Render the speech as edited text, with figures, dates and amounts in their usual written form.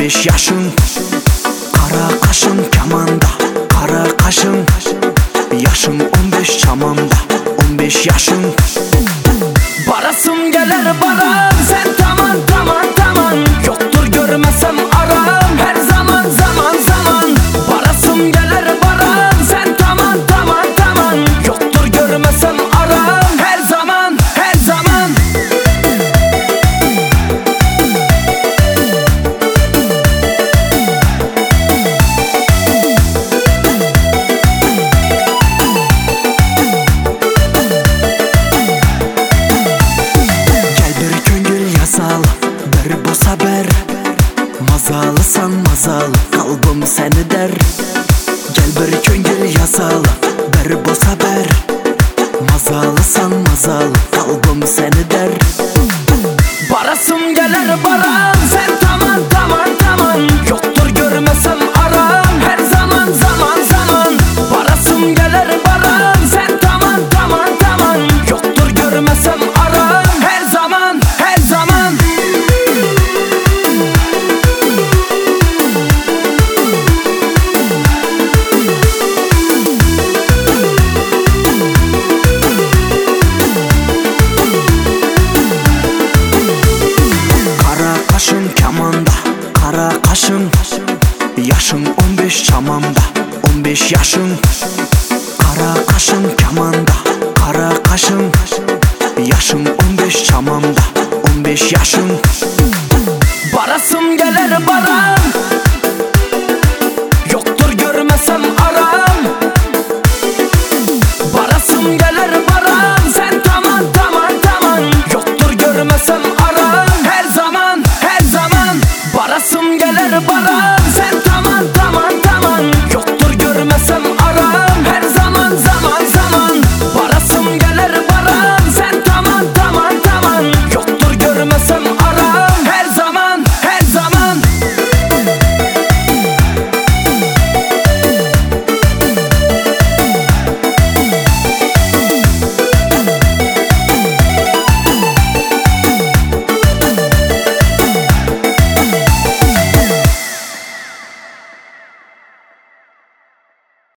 15 yaşın, kara kaşın kemanda, kara kaşın. Yaşın 15 çamanda, 15 yaşın. Barasım gelir baran, sen tamam tamam tamam. Yoktur görmesem aram, her zaman zaman zaman. Barasım gelir baran, sen tamam tamam tamam. Yoktur görmesem aram, her zaman her zaman. Bir boz haber, mazalısan mazalı, kalbim seni der. Gel bir köngül yazalım, bir boz haber, mazalısan mazalı, kalbim seni der. Barasım gelir baran, sen tamam tamam tamam. Yoktur görmesem aram, her zaman zaman zaman. Barasım gelir baran, sen tamam tamam tamam. Yoktur görmesem aram, her zaman her zaman. Kaşın kemanda, kara kaşın. Yaşın 15 çamanda, 15 yaşın. Kara kaşın kemanda, kara kaşın. Yaşın 15 çamanda, 15 yaşın. Barasım gelir baran, yoktur görmesem aram. Barasım gelir baran, sen tamam tamam tamam. Yoktur görmesem aram, her zaman her zaman. Barasım gelir baran.